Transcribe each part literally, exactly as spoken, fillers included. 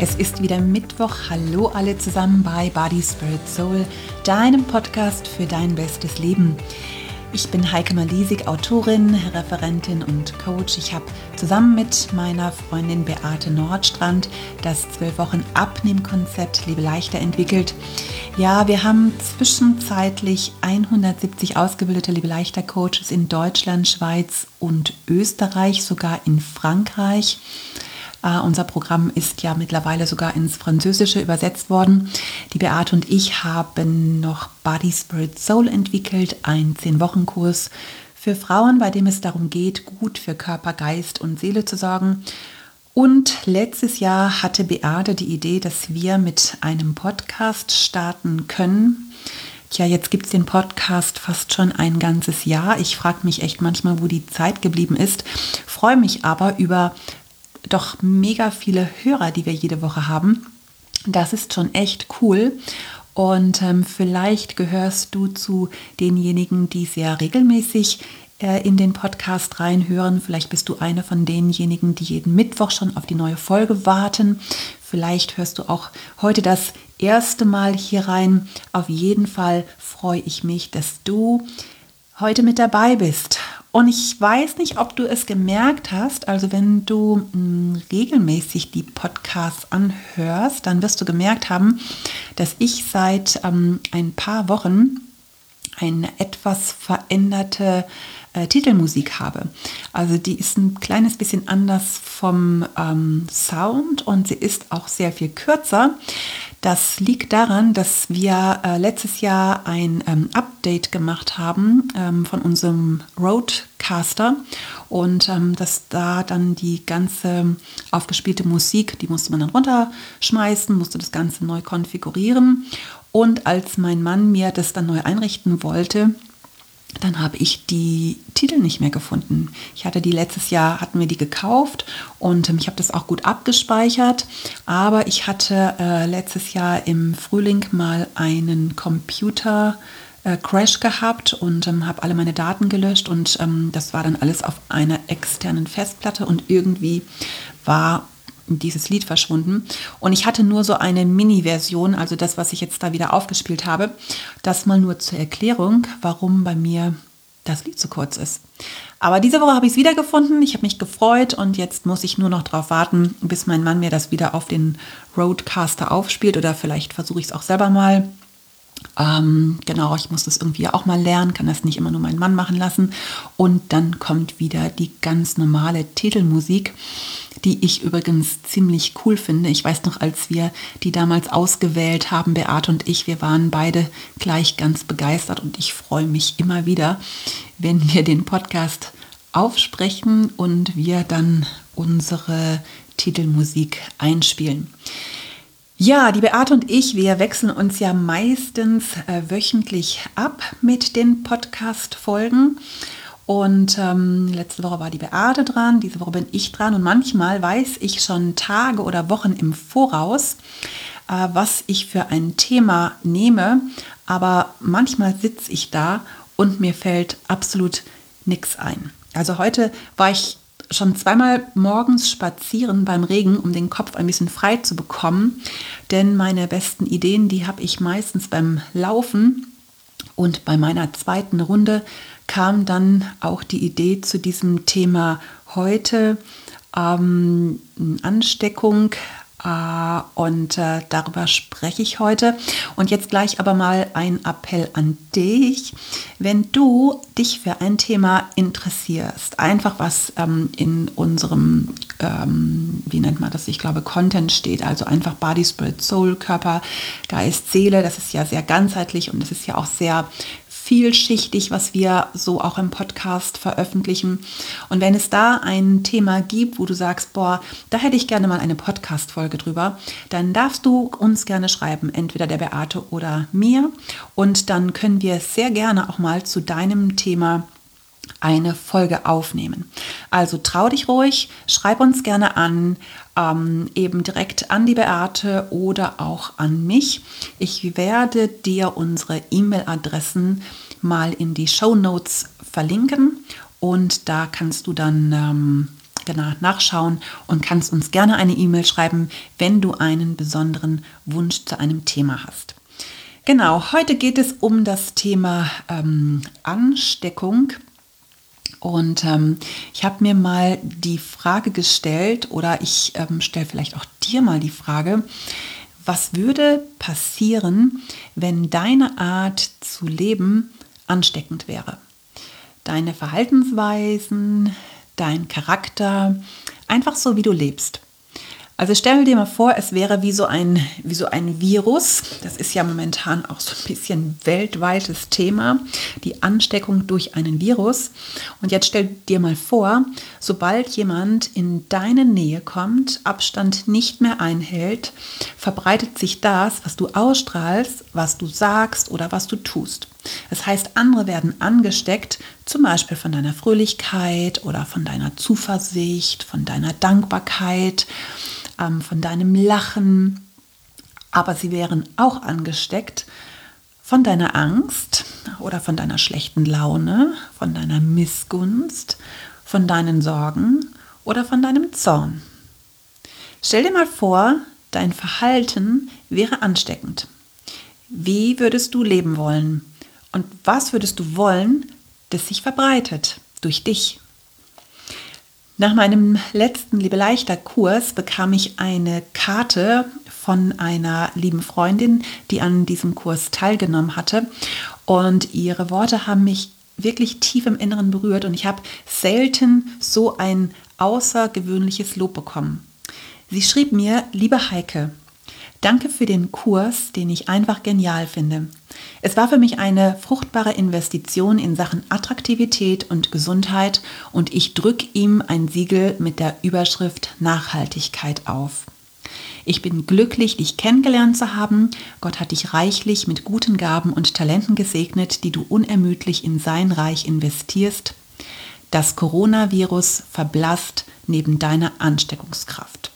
Es ist wieder Mittwoch. Hallo alle zusammen bei Body, Spirit, Soul, deinem Podcast für dein bestes Leben. Ich bin Heike Malisig, Autorin, Referentin und Coach. Ich habe zusammen mit meiner Freundin Beate Nordstrand das zwölf Wochen Abnehmkonzept Lebe leichter entwickelt. Ja, wir haben zwischenzeitlich hundertsiebzig ausgebildete Lebe leichter Coaches in Deutschland, Schweiz und Österreich, sogar in Frankreich. Uh, unser Programm ist ja mittlerweile sogar ins Französische übersetzt worden. Die Beate und ich haben noch Body, Spirit, Soul entwickelt, einen zehn Wochen Kurs für Frauen, bei dem es darum geht, gut für Körper, Geist und Seele zu sorgen. Und letztes Jahr hatte Beate die Idee, dass wir mit einem Podcast starten können. Tja, jetzt gibt es den Podcast fast schon ein ganzes Jahr. Ich frage mich echt manchmal, wo die Zeit geblieben ist. Freue mich aber über doch mega viele Hörer, die wir jede Woche haben. Das ist schon echt cool. Und ähm, vielleicht gehörst du zu denjenigen, die sehr regelmäßig äh, in den Podcast reinhören. Vielleicht bist du eine von denjenigen, die jeden Mittwoch schon auf die neue Folge warten. Vielleicht hörst du auch heute das erste Mal hier rein. Auf jeden Fall freue ich mich, dass du heute mit dabei bist. Und ich weiß nicht, ob du es gemerkt hast, also wenn du mh, regelmäßig die Podcasts anhörst, dann wirst du gemerkt haben, dass ich seit ähm, ein paar Wochen eine etwas veränderte äh, Titelmusik habe. Also die ist ein kleines bisschen anders vom ähm, Sound und sie ist auch sehr viel kürzer. Das liegt daran, dass wir äh, letztes Jahr ein ähm, Update gemacht haben ähm, von unserem Rodecaster und ähm, dass da dann die ganze aufgespielte Musik, die musste man dann runterschmeißen, musste das Ganze neu konfigurieren. Und als mein Mann mir das dann neu einrichten wollte, dann habe ich die Titel nicht mehr gefunden. Ich hatte die letztes Jahr, hatten wir die gekauft und ähm, ich habe das auch gut abgespeichert. Aber ich hatte äh, letztes Jahr im Frühling mal einen Computer äh, Crash gehabt und ähm, habe alle meine Daten gelöscht und ähm, das war dann alles auf einer externen Festplatte und irgendwie war dieses Lied verschwunden. Und ich hatte nur so eine Mini-Version, also das, was ich jetzt da wieder aufgespielt habe. Das mal nur zur Erklärung, warum bei mir das Lied so kurz ist. Aber diese Woche habe ich es wiedergefunden. Ich habe mich gefreut und jetzt muss ich nur noch darauf warten, bis mein Mann mir das wieder auf den Rodecaster aufspielt oder vielleicht versuche ich es auch selber mal. Ähm, genau, ich muss das irgendwie auch mal lernen, kann das nicht immer nur meinen Mann machen lassen. Und dann kommt wieder die ganz normale Titelmusik, die ich übrigens ziemlich cool finde. Ich weiß noch, als wir die damals ausgewählt haben, Beate und ich, wir waren beide gleich ganz begeistert und ich freue mich immer wieder, wenn wir den Podcast aufsprechen und wir dann unsere Titelmusik einspielen. Ja, die Beate und ich, wir wechseln uns ja meistens äh, wöchentlich ab mit den Podcast-Folgen. Und ähm, letzte Woche war die Beate dran, diese Woche bin ich dran. Und manchmal weiß ich schon Tage oder Wochen im Voraus, äh, was ich für ein Thema nehme. Aber manchmal sitze ich da und mir fällt absolut nichts ein. Also heute war ich schon zweimal morgens spazieren beim Regen, um den Kopf ein bisschen frei zu bekommen. Denn meine besten Ideen, die habe ich meistens beim Laufen. Und bei meiner zweiten Runde kam dann auch die Idee zu diesem Thema heute, ähm, Ansteckung. Uh, und uh, darüber spreche ich heute. Und jetzt gleich aber mal ein Appell an dich. Wenn du dich für ein Thema interessierst, einfach was ähm, in unserem, ähm, wie nennt man das, ich glaube Content steht, also einfach Body, Spirit, Soul, Körper, Geist, Seele, das ist ja sehr ganzheitlich und das ist ja auch sehr vielschichtig, was wir so auch im Podcast veröffentlichen. Und wenn es da ein Thema gibt, wo du sagst, boah, da hätte ich gerne mal eine Podcast-Folge drüber, dann darfst du uns gerne schreiben, entweder der Beate oder mir. Und dann können wir sehr gerne auch mal zu deinem Thema eine Folge aufnehmen. Also trau dich ruhig, schreib uns gerne an, ähm, eben direkt an die Beate oder auch an mich. Ich werde dir unsere E-Mail-Adressen mal in die Shownotes verlinken und da kannst du dann ähm, genau, nachschauen und kannst uns gerne eine E-Mail schreiben, wenn du einen besonderen Wunsch zu einem Thema hast. Genau, heute geht es um das Thema ähm, Ansteckung. Und ähm, ich habe mir mal die Frage gestellt, oder ich ähm, stelle vielleicht auch dir mal die Frage, was würde passieren, wenn deine Art zu leben ansteckend wäre? Deine Verhaltensweisen, dein Charakter, einfach so, wie du lebst. Also stell dir mal vor, es wäre wie so ein, wie so ein Virus. Das ist ja momentan auch so ein bisschen weltweites Thema, die Ansteckung durch einen Virus. Und jetzt stell dir mal vor, sobald jemand in deine Nähe kommt, Abstand nicht mehr einhält, verbreitet sich das, was du ausstrahlst, was du sagst oder was du tust. Das heißt, andere werden angesteckt, zum Beispiel von deiner Fröhlichkeit oder von deiner Zuversicht, von deiner Dankbarkeit, von deinem Lachen, aber sie wären auch angesteckt von deiner Angst oder von deiner schlechten Laune, von deiner Missgunst, von deinen Sorgen oder von deinem Zorn. Stell dir mal vor, dein Verhalten wäre ansteckend. Wie würdest du leben wollen? Und was würdest du wollen, das sich verbreitet durch dich? Nach meinem letzten Liebe-Leichter-Kurs bekam ich eine Karte von einer lieben Freundin, die an diesem Kurs teilgenommen hatte. Und ihre Worte haben mich wirklich tief im Inneren berührt und ich habe selten so ein außergewöhnliches Lob bekommen. Sie schrieb mir: Liebe Heike, danke für den Kurs, den ich einfach genial finde. Es war für mich eine fruchtbare Investition in Sachen Attraktivität und Gesundheit und ich drücke ihm ein Siegel mit der Überschrift Nachhaltigkeit auf. Ich bin glücklich, dich kennengelernt zu haben. Gott hat dich reichlich mit guten Gaben und Talenten gesegnet, die du unermüdlich in sein Reich investierst. Das Coronavirus verblasst neben deiner Ansteckungskraft.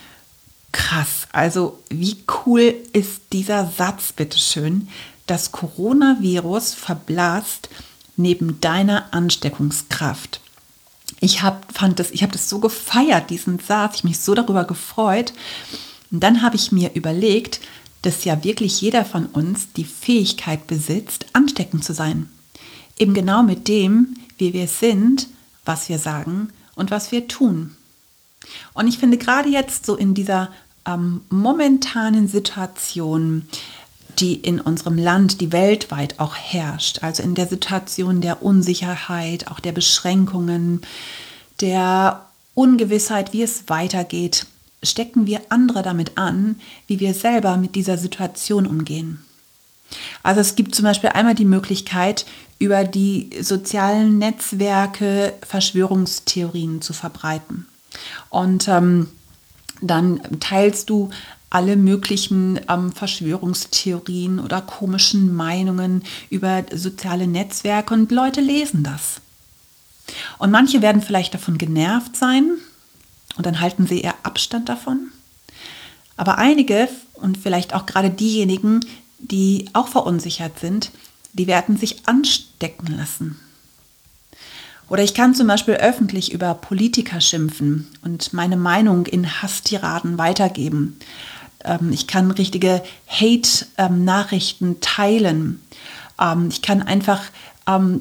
Krass, also wie cool ist dieser Satz, bitteschön? Das Coronavirus verblasst neben deiner Ansteckungskraft. Ich habe das, ich hab das so gefeiert, diesen Satz, ich habe mich so darüber gefreut. Und dann habe ich mir überlegt, dass ja wirklich jeder von uns die Fähigkeit besitzt, ansteckend zu sein. Eben genau mit dem, wie wir sind, was wir sagen und was wir tun. Und ich finde gerade jetzt so in dieser ähm, momentanen Situation, die in unserem Land, die weltweit auch herrscht, also in der Situation der Unsicherheit, auch der Beschränkungen, der Ungewissheit, wie es weitergeht, stecken wir andere damit an, wie wir selber mit dieser Situation umgehen. Also es gibt zum Beispiel einmal die Möglichkeit, über die sozialen Netzwerke Verschwörungstheorien zu verbreiten. Und ähm, dann teilst du alle möglichen ähm, Verschwörungstheorien oder komischen Meinungen über soziale Netzwerke und Leute lesen das. Und manche werden vielleicht davon genervt sein und dann halten sie eher Abstand davon. Aber einige und vielleicht auch gerade diejenigen, die auch verunsichert sind, die werden sich anstecken lassen. Oder ich kann zum Beispiel öffentlich über Politiker schimpfen und meine Meinung in Hasstiraden weitergeben. Ähm, ich kann richtige Hate-Nachrichten teilen. Ähm, ich kann einfach ähm,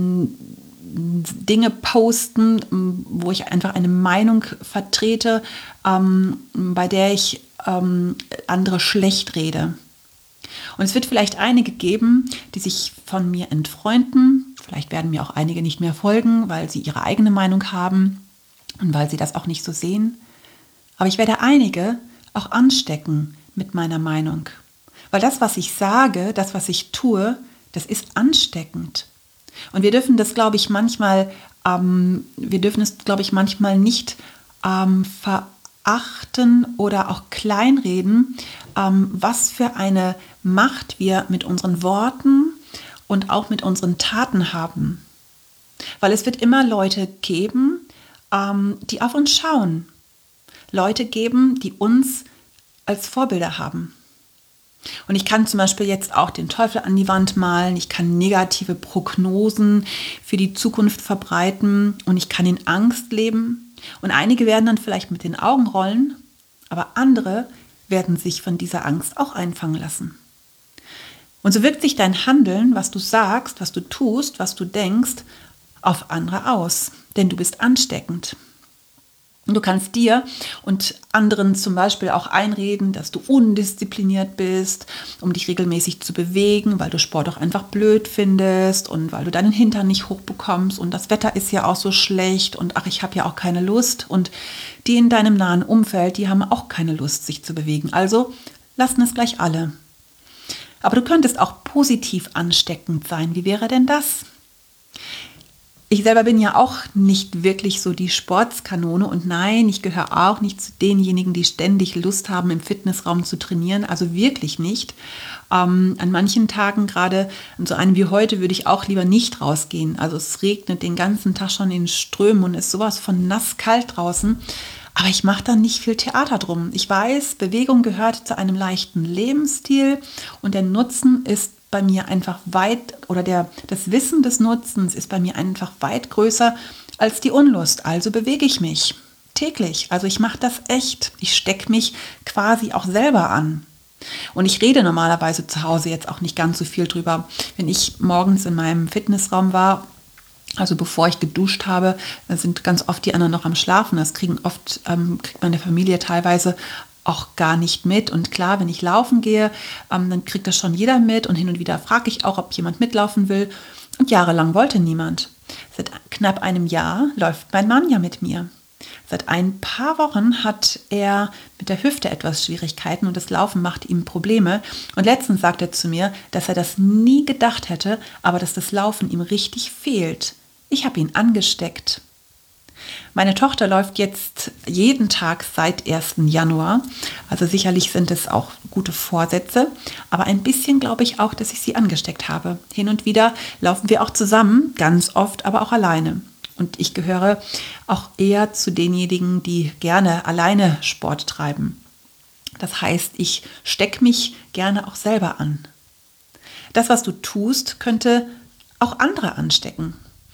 Dinge posten, wo ich einfach eine Meinung vertrete, ähm, bei der ich ähm, andere schlecht rede. Und es wird vielleicht einige geben, die sich von mir entfreunden. Vielleicht werden mir auch einige nicht mehr folgen, weil sie ihre eigene Meinung haben und weil sie das auch nicht so sehen. Aber ich werde einige auch anstecken mit meiner Meinung. Weil das, was ich sage, das, was ich tue, das ist ansteckend. Und wir dürfen das, glaube ich, manchmal, ähm, wir dürfen es, glaube ich, manchmal nicht ähm, verachten oder auch kleinreden, ähm, was für eine Macht wir mit unseren Worten und auch mit unseren Taten haben. Weil es wird immer Leute geben, ähm, die auf uns schauen. Leute geben, die uns als Vorbilder haben. Und ich kann zum Beispiel jetzt auch den Teufel an die Wand malen, ich kann negative Prognosen für die Zukunft verbreiten und ich kann in Angst leben. Und einige werden dann vielleicht mit den Augen rollen, aber andere werden sich von dieser Angst auch einfangen lassen. Und so wirkt sich dein Handeln, was du sagst, was du tust, was du denkst, auf andere aus, denn du bist ansteckend. Du kannst dir und anderen zum Beispiel auch einreden, dass du undiszipliniert bist, um dich regelmäßig zu bewegen, weil du Sport auch einfach blöd findest und weil du deinen Hintern nicht hochbekommst und das Wetter ist ja auch so schlecht und ach, ich habe ja auch keine Lust. Und die in deinem nahen Umfeld, die haben auch keine Lust, sich zu bewegen. Also lassen es gleich alle. Aber du könntest auch positiv ansteckend sein. Wie wäre denn das? Ich selber bin ja auch nicht wirklich so die Sportskanone und nein, ich gehöre auch nicht zu denjenigen, die ständig Lust haben, im Fitnessraum zu trainieren, also wirklich nicht. Ähm, an manchen Tagen, gerade an so einem wie heute, würde ich auch lieber nicht rausgehen. Also es regnet den ganzen Tag schon in Strömen und ist sowas von nasskalt draußen. Aber ich mache da nicht viel Theater drum. Ich weiß, Bewegung gehört zu einem leichten Lebensstil und der Nutzen ist bei mir einfach weit, oder der, das Wissen des Nutzens ist bei mir einfach weit größer als die Unlust. Also bewege ich mich täglich. Also ich mache das echt. Ich stecke mich quasi auch selber an. Und ich rede normalerweise zu Hause jetzt auch nicht ganz so viel drüber. Wenn ich morgens in meinem Fitnessraum war, also bevor ich geduscht habe, sind ganz oft die anderen noch am Schlafen. Das kriegen oft, ähm, kriegt meine Familie teilweise auch gar nicht mit. Und klar, wenn ich laufen gehe, ähm, dann kriegt das schon jeder mit. Und hin und wieder frage ich auch, ob jemand mitlaufen will. Und jahrelang wollte niemand. Seit knapp einem Jahr läuft mein Mann ja mit mir. Seit ein paar Wochen hat er mit der Hüfte etwas Schwierigkeiten und das Laufen macht ihm Probleme. Und letztens sagte er zu mir, dass er das nie gedacht hätte, aber dass das Laufen ihm richtig fehlt. Ich habe ihn angesteckt. Meine Tochter läuft jetzt jeden Tag seit ersten Januar. Also sicherlich sind es auch gute Vorsätze, aber ein bisschen glaube ich auch, dass ich sie angesteckt habe. Hin und wieder laufen wir auch zusammen, ganz oft, aber auch alleine. Und ich gehöre auch eher zu denjenigen, die gerne alleine Sport treiben. Das heißt, ich stecke mich gerne auch selber an. Das, was du tust, könnte auch andere anstecken.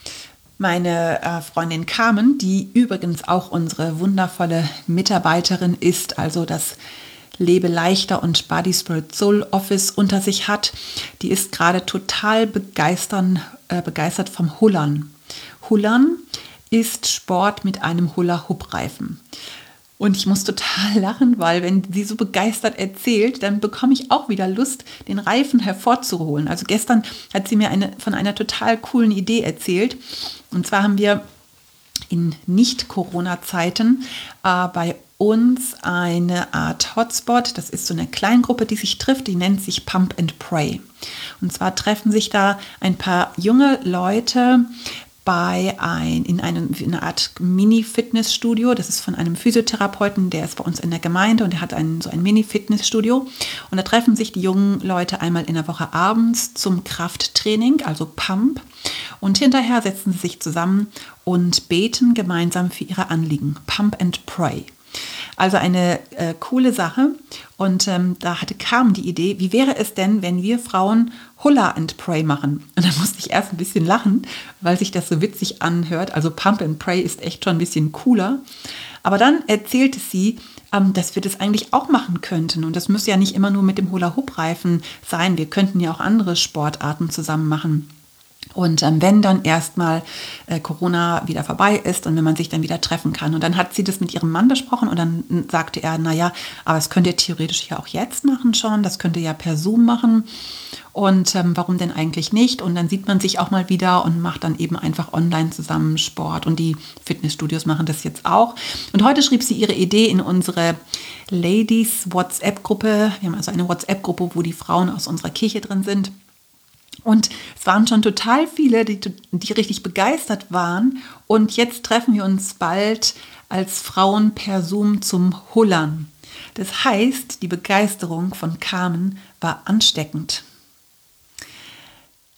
Meine äh, Freundin Carmen, die übrigens auch unsere wundervolle Mitarbeiterin ist, also das Lebe leichter und Body Spirit Soul Office unter sich hat, die ist gerade total begeistern, äh, begeistert vom Hullern. Hullern ist Sport mit einem Hula-Hoop-Reifen. Und ich muss total lachen, weil wenn sie so begeistert erzählt, dann bekomme ich auch wieder Lust, den Reifen hervorzuholen. Also gestern hat sie mir eine, von einer total coolen Idee erzählt. Und zwar haben wir in Nicht-Corona-Zeiten äh, bei uns eine Art Hotspot. Das ist so eine Kleingruppe, die sich trifft, die nennt sich Pump and Pray. Und zwar treffen sich da ein paar junge Leute bei ein, in, einem, in einer Art Mini-Fitnessstudio. Das ist von einem Physiotherapeuten, der ist bei uns in der Gemeinde und der hat ein, so ein Mini-Fitnessstudio. Und da treffen sich die jungen Leute einmal in der Woche abends zum Krafttraining, also Pump. Und hinterher setzen sie sich zusammen und beten gemeinsam für ihre Anliegen. Pump and Pray. Also eine äh, coole Sache. Und ähm, da hatte Carmen die Idee, wie wäre es denn, wenn wir Frauen Hula and Pray machen? Und da musste ich erst ein bisschen lachen, weil sich das so witzig anhört. Also Pump and Pray ist echt schon ein bisschen cooler. Aber dann erzählte sie, ähm, dass wir das eigentlich auch machen könnten. Und das müsste ja nicht immer nur mit dem Hula-Hoop-Reifen sein. Wir könnten ja auch andere Sportarten zusammen machen. Und ähm, wenn dann erstmal äh, Corona wieder vorbei ist und wenn man sich dann wieder treffen kann. Und dann hat sie das mit ihrem Mann besprochen und dann sagte er, naja, aber das könnt ihr theoretisch ja auch jetzt machen schon, das könnt ihr ja per Zoom machen. Und ähm, warum denn eigentlich nicht? Und dann sieht man sich auch mal wieder und macht dann eben einfach online zusammen Sport. Und die Fitnessstudios machen das jetzt auch. Und heute schrieb sie ihre Idee in unsere Ladies WhatsApp-Gruppe. Wir haben also eine WhatsApp-Gruppe, wo die Frauen aus unserer Kirche drin sind. Und es waren schon total viele, die, die richtig begeistert waren. Und jetzt treffen wir uns bald als Frauen per Zoom zum Hullern. Das heißt, die Begeisterung von Carmen war ansteckend.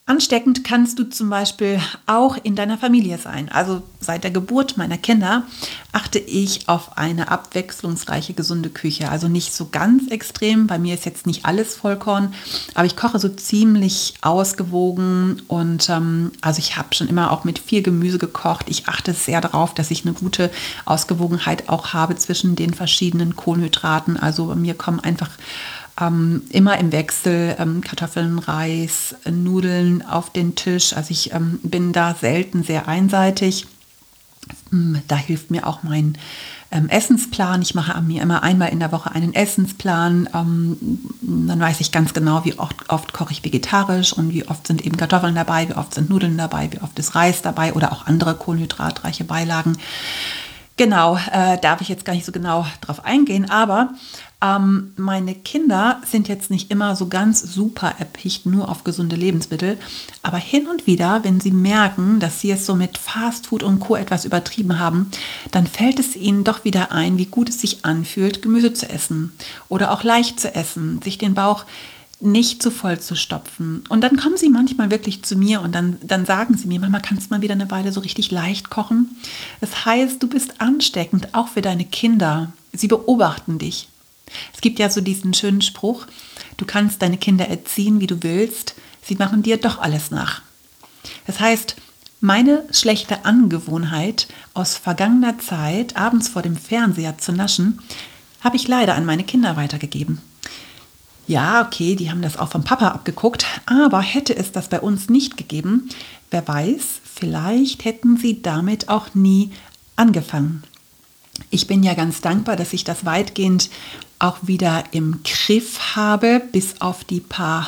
Ansteckend kannst du zum Beispiel auch in deiner Familie sein. Also seit der Geburt meiner Kinder achte ich auf eine abwechslungsreiche, gesunde Küche. Also nicht so ganz extrem. Bei mir ist jetzt nicht alles Vollkorn, aber ich koche so ziemlich ausgewogen. Und ähm, also ich habe schon immer auch mit viel Gemüse gekocht. Ich achte sehr darauf, dass ich eine gute Ausgewogenheit auch habe zwischen den verschiedenen Kohlenhydraten. Also bei mir kommen einfach Ähm, immer im Wechsel ähm, Kartoffeln, Reis, äh, Nudeln auf den Tisch. Also ich ähm, bin da selten sehr einseitig. Ähm, da hilft mir auch mein ähm, Essensplan. Ich mache mir immer einmal in der Woche einen Essensplan. Ähm, dann weiß ich ganz genau, wie oft, oft koche ich vegetarisch und wie oft sind eben Kartoffeln dabei, wie oft sind Nudeln dabei, wie oft ist Reis dabei oder auch andere kohlenhydratreiche Beilagen. Genau, äh, darf ich jetzt gar nicht so genau drauf eingehen, aber ähm, meine Kinder sind jetzt nicht immer so ganz super erpicht nur auf gesunde Lebensmittel, aber hin und wieder, wenn sie merken, dass sie es so mit Fastfood und Co. etwas übertrieben haben, dann fällt es ihnen doch wieder ein, wie gut es sich anfühlt, Gemüse zu essen oder auch leicht zu essen, sich den Bauch nicht zu voll zu stopfen. Und dann kommen sie manchmal wirklich zu mir und dann, dann sagen sie mir, Mama, kannst du mal wieder eine Weile so richtig leicht kochen? Das heißt, du bist ansteckend, auch für deine Kinder. Sie beobachten dich. Es gibt ja so diesen schönen Spruch, du kannst deine Kinder erziehen, wie du willst, sie machen dir doch alles nach. Das heißt, meine schlechte Angewohnheit aus vergangener Zeit, abends vor dem Fernseher zu naschen, habe ich leider an meine Kinder weitergegeben. Ja, okay, die haben das auch vom Papa abgeguckt, aber hätte es das bei uns nicht gegeben, wer weiß, vielleicht hätten sie damit auch nie angefangen. Ich bin ja ganz dankbar, dass ich das weitgehend auch wieder im Griff habe, bis auf die paar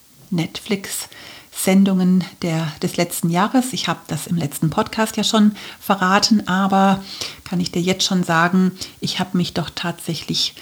Netflix-Sendungen der, des letzten Jahres. Ich habe das im letzten Podcast ja schon verraten, aber kann ich dir jetzt schon sagen, ich habe mich doch tatsächlich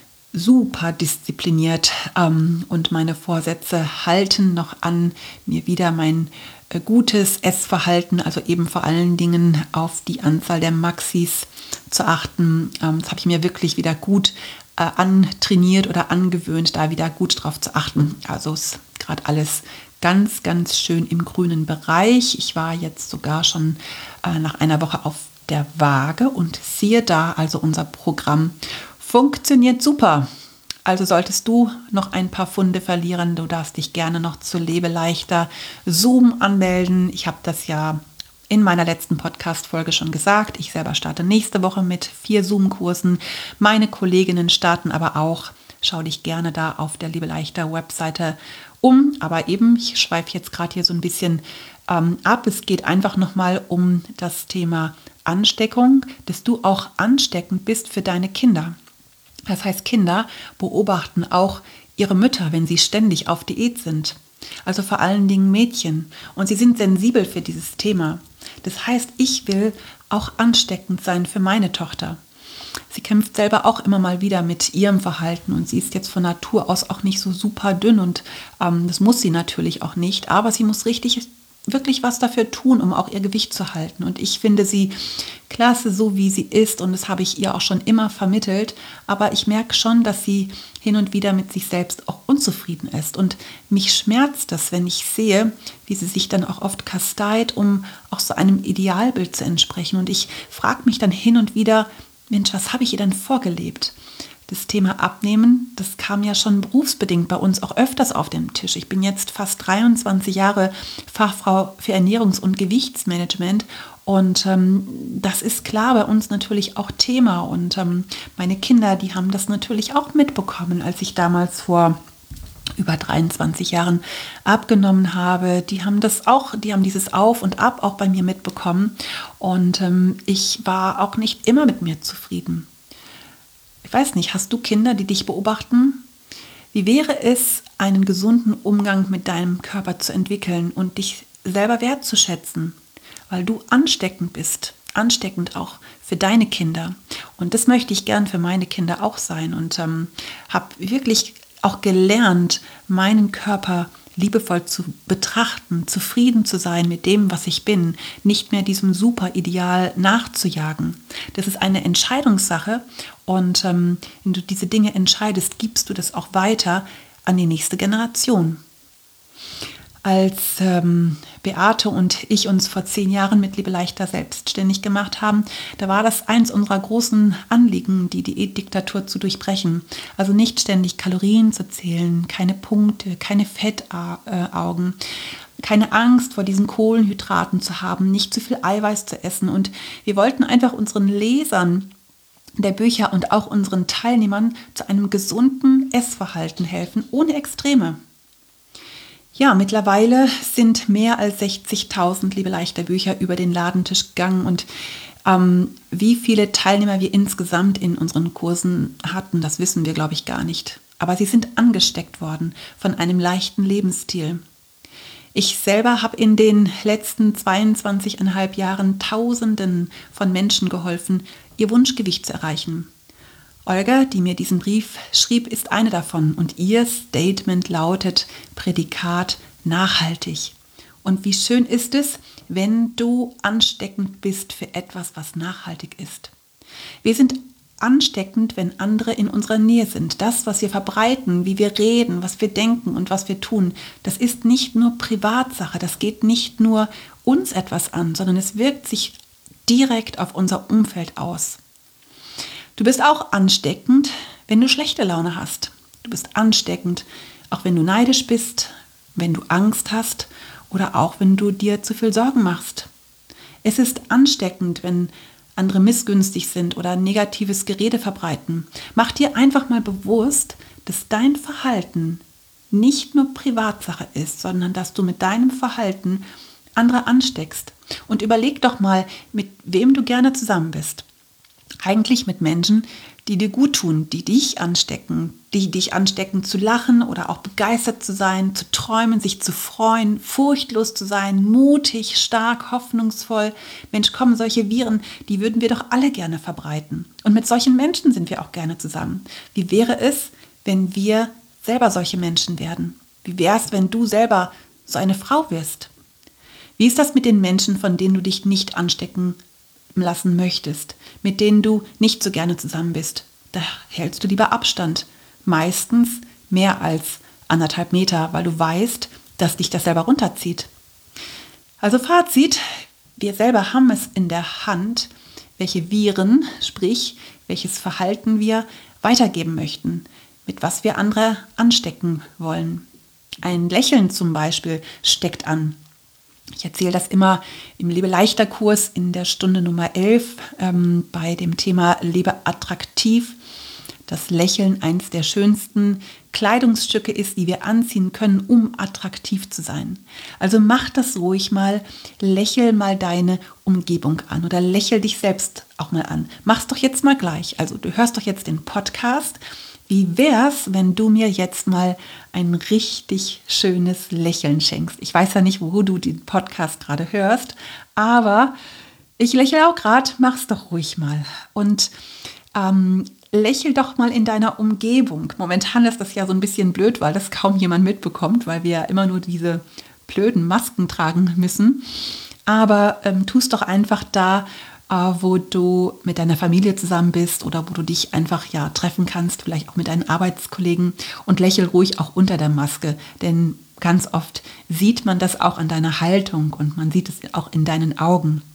super diszipliniert ähm, und meine Vorsätze halten noch an, mir wieder mein äh, gutes Essverhalten, also eben vor allen Dingen auf die Anzahl der Maxis zu achten. Ähm, das habe ich mir wirklich wieder gut äh, antrainiert oder angewöhnt, da wieder gut drauf zu achten. Also ist gerade alles ganz, ganz schön im grünen Bereich. Ich war jetzt sogar schon äh, nach einer Woche auf der Waage und siehe da, also unser Programm funktioniert super. Also solltest du noch ein paar Pfunde verlieren, du darfst dich gerne noch zu Lebe leichter Zoom anmelden. Ich habe das ja in meiner letzten Podcast-Folge schon gesagt. Ich selber starte nächste Woche mit vier Zoom-Kursen. Meine Kolleginnen starten aber auch. Schau dich gerne da auf der Lebe leichter Webseite um. Aber eben, ich schweife jetzt gerade hier so ein bisschen ähm, ab. Es geht einfach nochmal um das Thema Ansteckung, dass du auch ansteckend bist für deine Kinder. Das heißt, Kinder beobachten auch ihre Mütter, wenn sie ständig auf Diät sind. Also vor allen Dingen Mädchen. Und sie sind sensibel für dieses Thema. Das heißt, ich will auch ansteckend sein für meine Tochter. Sie kämpft selber auch immer mal wieder mit ihrem Verhalten und sie ist jetzt von Natur aus auch nicht so super dünn und ähm, das muss sie natürlich auch nicht, aber sie muss richtig wirklich was dafür tun, um auch ihr Gewicht zu halten. Und ich finde sie klasse, so wie sie ist. Und das habe ich ihr auch schon immer vermittelt. Aber ich merke schon, dass sie hin und wieder mit sich selbst auch unzufrieden ist. Und mich schmerzt das, wenn ich sehe, wie sie sich dann auch oft kasteit, um auch so einem Idealbild zu entsprechen. Und ich frage mich dann hin und wieder, Mensch, was habe ich ihr denn vorgelebt? Das Thema Abnehmen, das kam ja schon berufsbedingt bei uns auch öfters auf den Tisch. Ich bin jetzt fast dreiundzwanzig Jahre Fachfrau für Ernährungs- und Gewichtsmanagement und ähm, das ist klar bei uns natürlich auch Thema. Und ähm, meine Kinder, die haben das natürlich auch mitbekommen, als ich damals vor über dreiundzwanzig Jahren abgenommen habe. Die haben das auch, die haben dieses Auf und Ab auch bei mir mitbekommen und ähm, ich war auch nicht immer mit mir zufrieden. Ich weiß nicht, hast du Kinder, die dich beobachten? Wie wäre es, einen gesunden Umgang mit deinem Körper zu entwickeln und dich selber wertzuschätzen, weil du ansteckend bist, ansteckend auch für deine Kinder. Und das möchte ich gern für meine Kinder auch sein und ähm, habe wirklich auch gelernt, meinen Körper liebevoll zu betrachten, zufrieden zu sein mit dem, was ich bin, nicht mehr diesem Superideal nachzujagen. Das ist eine Entscheidungssache und ähm, wenn du diese Dinge entscheidest, gibst du das auch weiter an die nächste Generation. Als ähm, Beate und ich uns vor zehn Jahren mit Liebe leichter selbstständig gemacht haben, da war das eins unserer großen Anliegen, die Diätdiktatur zu durchbrechen. Also nicht ständig Kalorien zu zählen, keine Punkte, keine Fettaugen, keine Angst vor diesen Kohlenhydraten zu haben, nicht zu viel Eiweiß zu essen. Und wir wollten einfach unseren Lesern der Bücher und auch unseren Teilnehmern zu einem gesunden Essverhalten helfen, ohne Extreme. Ja, mittlerweile sind mehr als sechzigtausend Liebe leichter Bücher über den Ladentisch gegangen und ähm, wie viele Teilnehmer wir insgesamt in unseren Kursen hatten, das wissen wir, glaube ich, gar nicht. Aber sie sind angesteckt worden von einem leichten Lebensstil. Ich selber habe in den letzten zweiundzwanzigeinhalb Jahren Tausenden von Menschen geholfen, ihr Wunschgewicht zu erreichen. Olga, die mir diesen Brief schrieb, ist eine davon und ihr Statement lautet Prädikat nachhaltig. Und wie schön ist es, wenn du ansteckend bist für etwas, was nachhaltig ist. Wir sind ansteckend, wenn andere in unserer Nähe sind. Das, was wir verbreiten, wie wir reden, was wir denken und was wir tun, das ist nicht nur Privatsache, das geht nicht nur uns etwas an, sondern es wirkt sich direkt auf unser Umfeld aus. Du bist auch ansteckend, wenn du schlechte Laune hast. Du bist ansteckend, auch wenn du neidisch bist, wenn du Angst hast oder auch wenn du dir zu viel Sorgen machst. Es ist ansteckend, wenn andere missgünstig sind oder negatives Gerede verbreiten. Mach dir einfach mal bewusst, dass dein Verhalten nicht nur Privatsache ist, sondern dass du mit deinem Verhalten andere ansteckst. Und überleg doch mal, mit wem du gerne zusammen bist. Eigentlich mit Menschen, die dir gut tun, die dich anstecken, die dich anstecken zu lachen oder auch begeistert zu sein, zu träumen, sich zu freuen, furchtlos zu sein, mutig, stark, hoffnungsvoll. Mensch, komm, solche Viren, die würden wir doch alle gerne verbreiten. Und mit solchen Menschen sind wir auch gerne zusammen. Wie wäre es, wenn wir selber solche Menschen werden? Wie wäre es, wenn du selber so eine Frau wirst? Wie ist das mit den Menschen, von denen du dich nicht anstecken lassen möchtest, mit denen du nicht so gerne zusammen bist? Da hältst du lieber Abstand, meistens mehr als anderthalb Meter, weil du weißt, dass dich das selber runterzieht. Also Fazit, wir selber haben es in der Hand, welche Viren, sprich, welches Verhalten wir weitergeben möchten, mit was wir andere anstecken wollen. Ein Lächeln zum Beispiel steckt an. Ich erzähle das immer im Lebe-leichter-Kurs in der Stunde Nummer elf ähm, bei dem Thema Lebe attraktiv. Das Lächeln eins der schönsten Kleidungsstücke ist, die wir anziehen können, um attraktiv zu sein. Also mach das ruhig mal, lächel mal deine Umgebung an oder lächel dich selbst auch mal an. Mach's doch jetzt mal gleich. Also du hörst doch jetzt den Podcast. Wie wär's, wenn du mir jetzt mal ein richtig schönes Lächeln schenkst? Ich weiß ja nicht, wo du den Podcast gerade hörst, aber ich lächle auch gerade, mach's doch ruhig mal. Und ähm, lächel doch mal in deiner Umgebung. Momentan ist das ja so ein bisschen blöd, weil das kaum jemand mitbekommt, weil wir ja immer nur diese blöden Masken tragen müssen. Aber ähm, tu es doch einfach da, wo du mit deiner Familie zusammen bist oder wo du dich einfach ja treffen kannst, vielleicht auch mit deinen Arbeitskollegen, und lächel ruhig auch unter der Maske, denn ganz oft sieht man das auch an deiner Haltung und man sieht es auch in deinen Augen.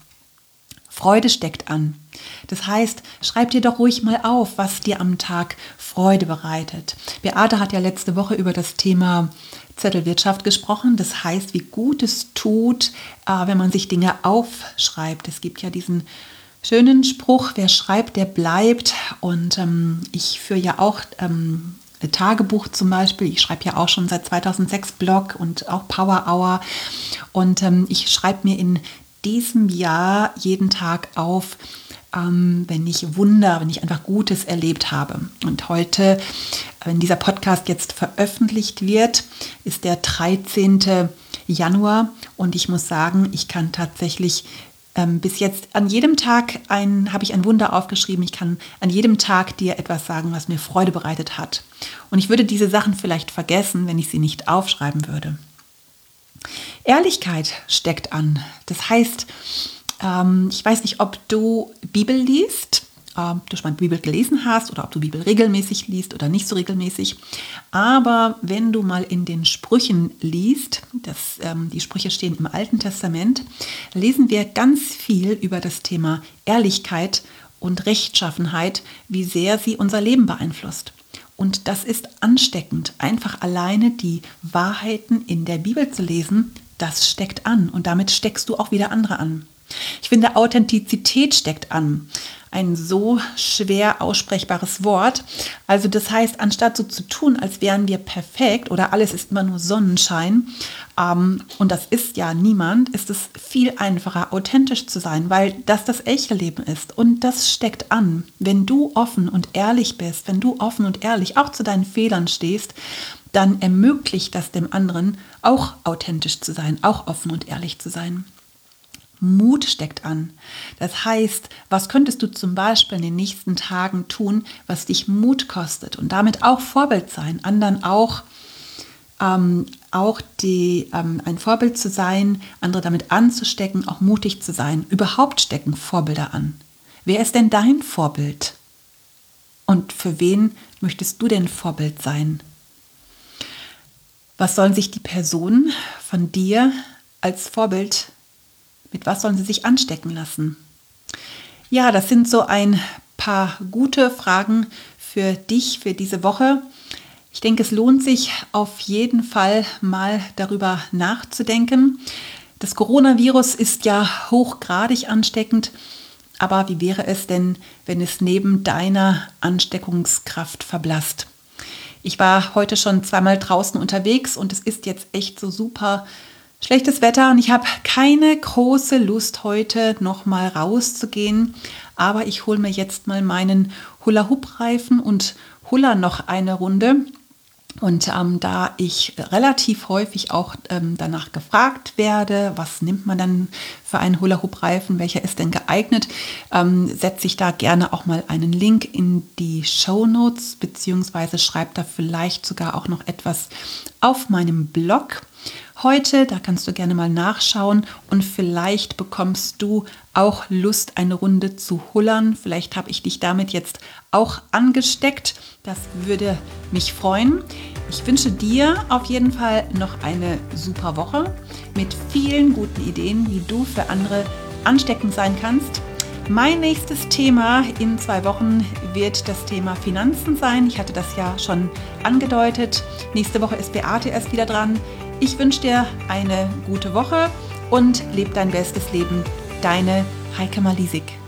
Freude steckt an. Das heißt, schreib dir doch ruhig mal auf, was dir am Tag Freude bereitet. Beate hat ja letzte Woche über das Thema Zettelwirtschaft gesprochen. Das heißt, wie gut es tut, äh, wenn man sich Dinge aufschreibt. Es gibt ja diesen schönen Spruch, wer schreibt, der bleibt. Und ähm, ich führe ja auch ähm, ein Tagebuch zum Beispiel. Ich schreibe ja auch schon seit zweitausendsechs Blog und auch Power Hour. Und ähm, ich schreibe mir in diesem Jahr jeden Tag auf, ähm, wenn ich Wunder, wenn ich einfach Gutes erlebt habe. Und heute, wenn dieser Podcast jetzt veröffentlicht wird, ist der dreizehnten Januar und ich muss sagen, ich kann tatsächlich ähm, bis jetzt an jedem Tag ein, habe ich ein Wunder aufgeschrieben. Ich kann an jedem Tag dir etwas sagen, was mir Freude bereitet hat. Und ich würde diese Sachen vielleicht vergessen, wenn ich sie nicht aufschreiben würde. Ehrlichkeit steckt an. Das heißt, ähm, ich weiß nicht, ob du Bibel liest, ob du schon mal Bibel gelesen hast oder ob du Bibel regelmäßig liest oder nicht so regelmäßig. Aber wenn du mal in den Sprüchen liest, das, ähm, die Sprüche stehen im Alten Testament, lesen wir ganz viel über das Thema Ehrlichkeit und Rechtschaffenheit, wie sehr sie unser Leben beeinflusst. Und das ist ansteckend. Einfach alleine die Wahrheiten in der Bibel zu lesen, das steckt an. Und damit steckst du auch wieder andere an. Ich finde, Authentizität steckt an. Ein so schwer aussprechbares Wort. Also das heißt, anstatt so zu tun, als wären wir perfekt oder alles ist immer nur Sonnenschein, ähm, und das ist ja niemand, ist es viel einfacher, authentisch zu sein, weil das das echte Leben ist. Und das steckt an. Wenn du offen und ehrlich bist, wenn du offen und ehrlich auch zu deinen Fehlern stehst, dann ermöglicht das dem anderen auch authentisch zu sein, auch offen und ehrlich zu sein. Mut steckt an. Das heißt, was könntest du zum Beispiel in den nächsten Tagen tun, was dich Mut kostet und damit auch Vorbild sein, anderen auch, ähm, auch die, ähm, ein Vorbild zu sein, andere damit anzustecken, auch mutig zu sein. Überhaupt stecken Vorbilder an. Wer ist denn dein Vorbild? Und für wen möchtest du denn Vorbild sein? Was sollen sich die Personen von dir als Vorbild Mit was sollen sie sich anstecken lassen? Ja, das sind so ein paar gute Fragen für dich für diese Woche. Ich denke, es lohnt sich auf jeden Fall mal darüber nachzudenken. Das Coronavirus ist ja hochgradig ansteckend, aber wie wäre es denn, wenn es neben deiner Ansteckungskraft verblasst? Ich war heute schon zweimal draußen unterwegs und es ist jetzt echt so super schlechtes Wetter und ich habe keine große Lust, heute noch mal rauszugehen. Aber ich hole mir jetzt mal meinen Hula-Hoop-Reifen und hula noch eine Runde. Und ähm, da ich relativ häufig auch ähm, danach gefragt werde, was nimmt man dann für einen Hula-Hoop-Reifen, welcher ist denn geeignet, ähm, setze ich da gerne auch mal einen Link in die Shownotes, beziehungsweise schreibe da vielleicht sogar auch noch etwas auf meinem Blog. Heute, da kannst du gerne mal nachschauen und vielleicht bekommst du auch Lust, eine Runde zu hullern. Vielleicht habe ich dich damit jetzt auch angesteckt. Das würde mich freuen. Ich wünsche dir auf jeden Fall noch eine super Woche mit vielen guten Ideen, wie du für andere ansteckend sein kannst. Mein nächstes Thema in zwei Wochen wird das Thema Finanzen sein. Ich hatte das ja schon angedeutet. Nächste Woche ist Beate erst wieder dran. Ich wünsche dir eine gute Woche und leb dein bestes Leben. Deine Heike Malisik.